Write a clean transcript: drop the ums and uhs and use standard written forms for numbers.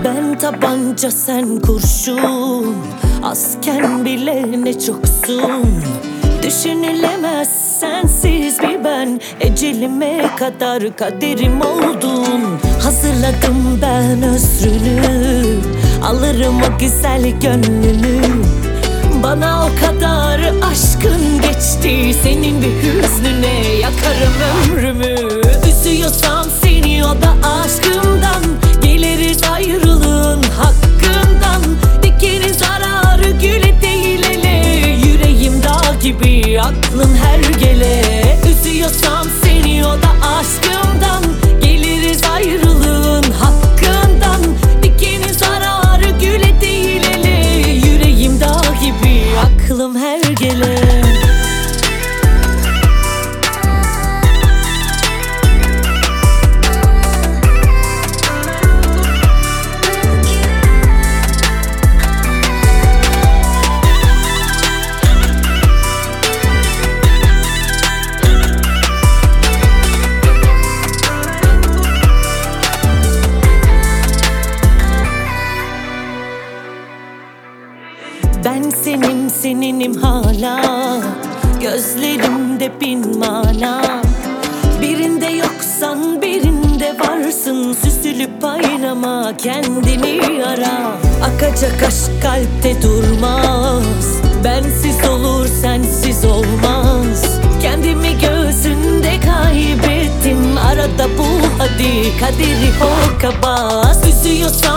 Ben tabanca sen kurşun, azken bile ne çoksun. Düşünülemez sensiz bir ben, ecelime kadar kaderim oldun. Hazırladım ben özrünü, alırım o güzel gönlünü. Bana o kadar aşkın geçti, senin bir hüznüne yakarım ömrümü. Üzüyorsam seni o da aşkımdan, geliriz ayrılığın hakkından. Dikenin zararı güle değil ele, yüreğim dağ gibi aklım her gele. Üzüyorsam seni o da aşkımdan, geliriz ayrılığın hakkından. Dikenin zararı güle değil ele, yüreğim dağ gibi aklım her gele. Ben seninim hala, gözlerimde bin mana. Birinde yoksan birinde varsın, süsülüp aynama kendini ara. Akacak aşk kalpte durmaz, bensiz olur sensiz olmaz. Kendimi gözünde kaybettim, arada bu hadi kaderi hoka bas. Üzüyorsan